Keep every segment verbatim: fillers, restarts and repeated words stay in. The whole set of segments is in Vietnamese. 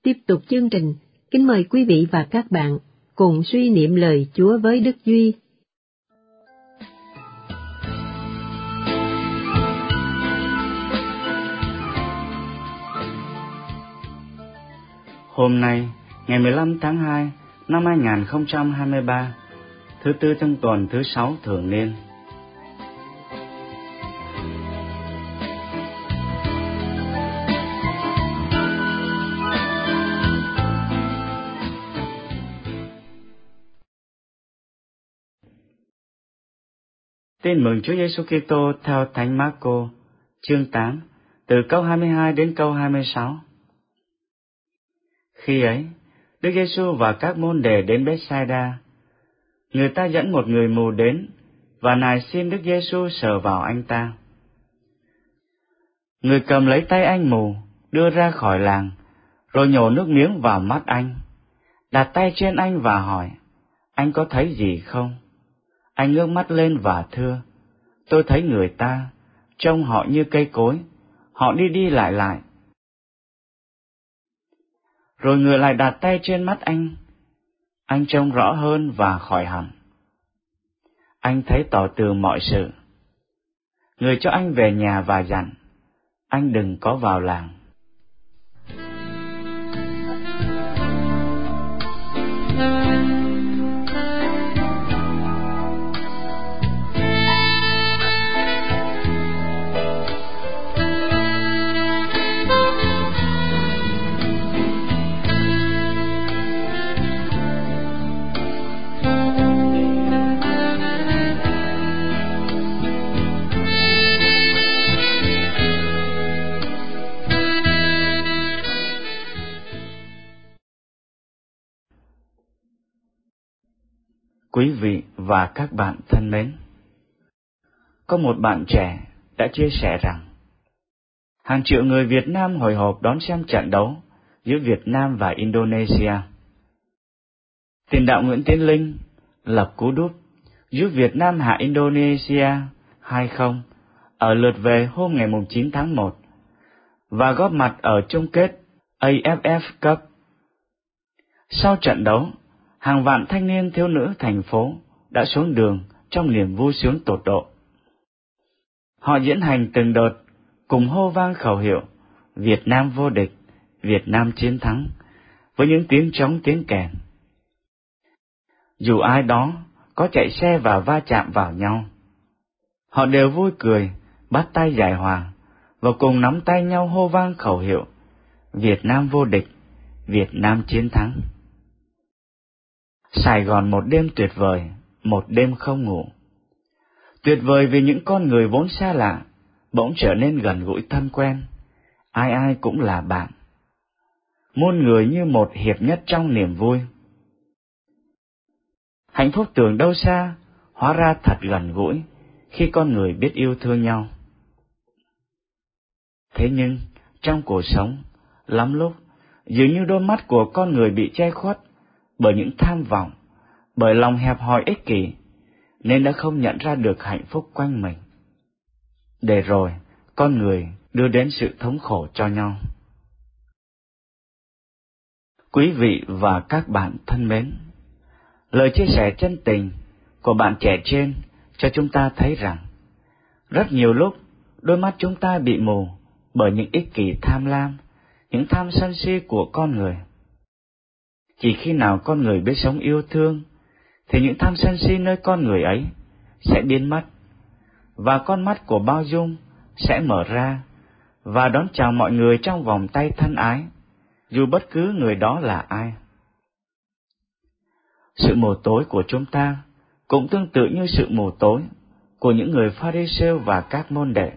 Tiếp tục chương trình, kính mời quý vị và các bạn cùng suy niệm lời Chúa với Đức Duy. Hôm nay, ngày mười lăm tháng hai năm hai nghìn không trăm hai mươi ba, thứ tư trong tuần thứ sáu thường niên. Tin mừng Chúa Giêsu Kitô theo Thánh Mác-cô, chương tám, từ câu hai mươi hai đến câu hai mươi sáu. Khi ấy, Đức Giêsu và các môn đệ đến Bethsaida. Người ta dẫn một người mù đến, và nài xin Đức Giêsu sờ vào anh ta. Người cầm lấy tay anh mù, đưa ra khỏi làng, rồi nhổ nước miếng vào mắt anh, đặt tay trên anh và hỏi, anh có thấy gì không? Anh ngước mắt lên và thưa, tôi thấy người ta, trông họ như cây cối, họ đi đi lại lại. Rồi người lại đặt tay trên mắt anh, anh trông rõ hơn và khỏi hẳn. Anh thấy tỏ tường mọi sự. Người cho anh về nhà và dặn, anh đừng có vào làng. Quý vị và các bạn thân mến, có một bạn trẻ đã chia sẻ rằng hàng triệu người Việt Nam hồi hộp đón xem trận đấu giữa Việt Nam và Indonesia. Tiền đạo Nguyễn Tiến Linh lập cú đúp giúp Việt Nam hạ Indonesia hai không ở lượt về hôm ngày chín tháng một và góp mặt ở chung kết a ép ép Cup. Sau trận đấu, hàng vạn thanh niên thiếu nữ thành phố đã xuống đường trong niềm vui sướng tột độ. Họ diễn hành từng đợt, cùng hô vang khẩu hiệu Việt Nam vô địch, Việt Nam chiến thắng, với những tiếng trống tiếng kèn. Dù ai đó có chạy xe và va chạm vào nhau, họ đều vui cười, bắt tay giải hòa, và cùng nắm tay nhau hô vang khẩu hiệu Việt Nam vô địch, Việt Nam chiến thắng. Sài Gòn một đêm tuyệt vời, một đêm không ngủ. Tuyệt vời vì những con người vốn xa lạ, bỗng trở nên gần gũi thân quen, ai ai cũng là bạn. Muôn người như một hiệp nhất trong niềm vui. Hạnh phúc tưởng đâu xa, hóa ra thật gần gũi, khi con người biết yêu thương nhau. Thế nhưng, trong cuộc sống, lắm lúc, dường như đôi mắt của con người bị che khuất bởi những tham vọng, bởi lòng hẹp hòi ích kỷ, nên đã không nhận ra được hạnh phúc quanh mình. Để rồi, con người đưa đến sự thống khổ cho nhau. Quý vị và các bạn thân mến, lời chia sẻ chân tình của bạn trẻ trên cho chúng ta thấy rằng, rất nhiều lúc đôi mắt chúng ta bị mù bởi những ích kỷ tham lam, những tham sân si của con người. Chỉ khi nào con người biết sống yêu thương, thì những tham sân si nơi con người ấy sẽ biến mất, và con mắt của bao dung sẽ mở ra và đón chào mọi người trong vòng tay thân ái, dù bất cứ người đó là ai. Sự mù tối của chúng ta cũng tương tự như sự mù tối của những người Pha-ri-sêu và các môn đệ.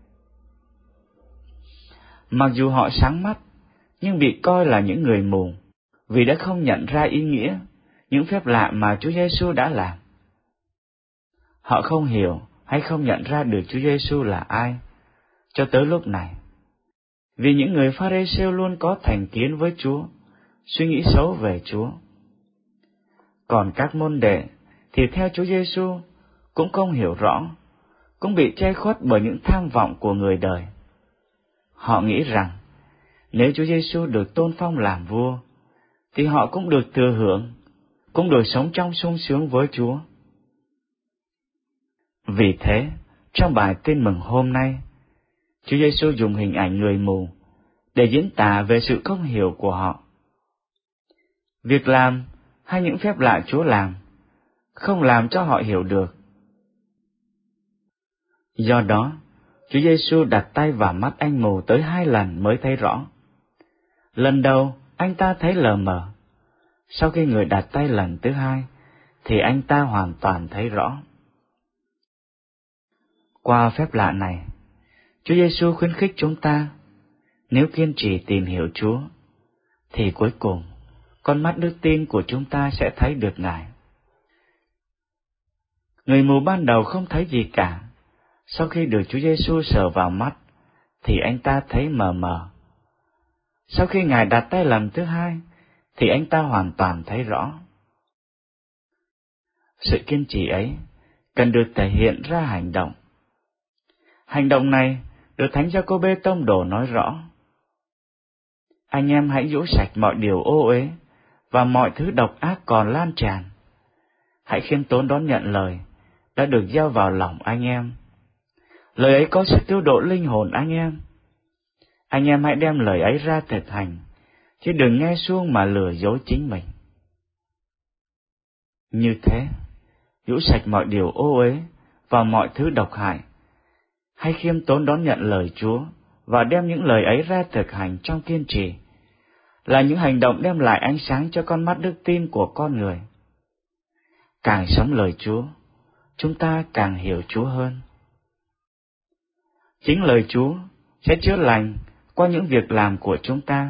Mặc dù họ sáng mắt, nhưng bị coi là những người mù, vì đã không nhận ra ý nghĩa những phép lạ mà Chúa Giêsu đã làm. Họ không hiểu hay không nhận ra được Chúa Giêsu là ai cho tới lúc này, vì những người Pha-ri-sêu luôn có thành kiến với Chúa, suy nghĩ xấu về Chúa. Còn các môn đệ thì theo Chúa Giêsu cũng không hiểu rõ, cũng bị che khuất bởi những tham vọng của người đời. Họ nghĩ rằng nếu Chúa Giêsu được tôn phong làm vua, thì họ cũng được thừa hưởng, cũng được sống trong sung sướng với Chúa. Vì thế, trong bài tin mừng hôm nay, Chúa Giêsu dùng hình ảnh người mù để diễn tả về sự không hiểu của họ. Việc làm hay những phép lạ Chúa làm không làm cho họ hiểu được. Do đó, Chúa Giêsu đặt tay vào mắt anh mù tới hai lần mới thấy rõ. Lần đầu, anh ta thấy lờ mờ. Sau khi người đặt tay lần thứ hai, thì anh ta hoàn toàn thấy rõ. Qua phép lạ này, Chúa Giêsu khuyến khích chúng ta, nếu kiên trì tìm hiểu Chúa, thì cuối cùng, con mắt đức tin của chúng ta sẽ thấy được Ngài. Người mù ban đầu không thấy gì cả. Sau khi được Chúa Giêsu sờ vào mắt, thì anh ta thấy mờ mờ. Sau khi Ngài đặt tay lần thứ hai, thì anh ta hoàn toàn thấy rõ. Sự kiên trì ấy cần được thể hiện ra hành động. Hành động này được Thánh Giacôbê Tông Đồ nói rõ. Anh em hãy giũ sạch mọi điều ô uế và mọi thứ độc ác còn lan tràn. Hãy khiêm tốn đón nhận lời đã được gieo vào lòng anh em. Lời ấy có sự cứu độ linh hồn anh em. Anh em hãy đem lời ấy ra thực hành, chứ đừng nghe suông mà lừa dối chính mình. Như thế, giũ sạch mọi điều ô uế và mọi thứ độc hại. Hãy khiêm tốn đón nhận lời Chúa và đem những lời ấy ra thực hành trong kiên trì, là những hành động đem lại ánh sáng cho con mắt đức tin của con người. Càng sống lời Chúa, chúng ta càng hiểu Chúa hơn. Chính lời Chúa sẽ chữa lành qua những việc làm của chúng ta.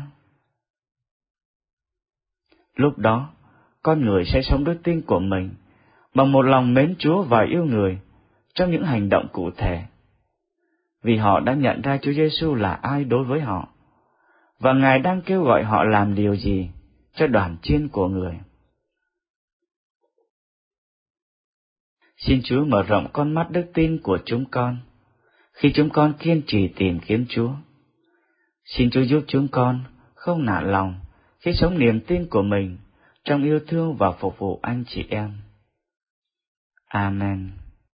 Lúc đó, con người sẽ sống đức tin của mình bằng một lòng mến Chúa và yêu người trong những hành động cụ thể, vì họ đã nhận ra Chúa Giêsu là ai đối với họ, và Ngài đang kêu gọi họ làm điều gì cho đoàn chiên của người. Xin Chúa mở rộng con mắt đức tin của chúng con, khi chúng con kiên trì tìm kiếm Chúa. Xin Chúa giúp chúng con không nản lòng khi sống niềm tin của mình trong yêu thương và phục vụ anh chị em. Amen.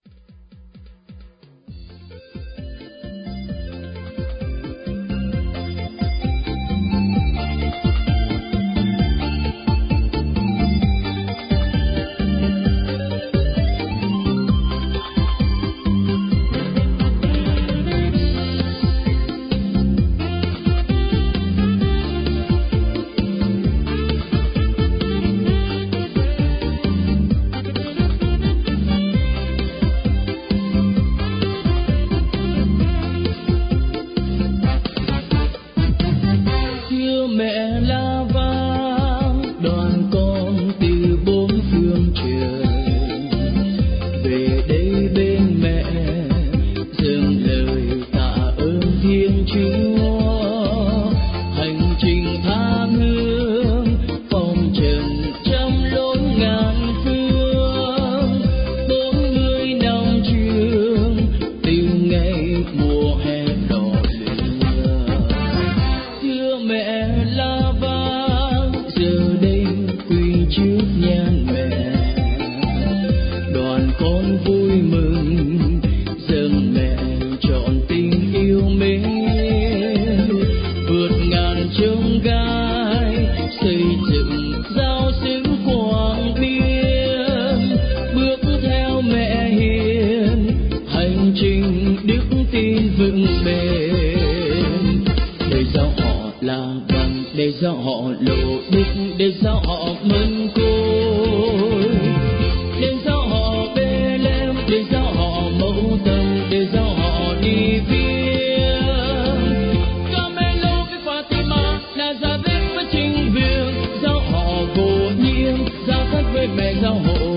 để cho họ lộ đức, để cho họ mừng côi, để cho họ bê lem, để cho họ mẫu tâm, để cho họ đi viếng. Camelo cái Fatima, Nazareth với chính viên, giao họ vô nhiễm, giao thất với mẹ giao hộ.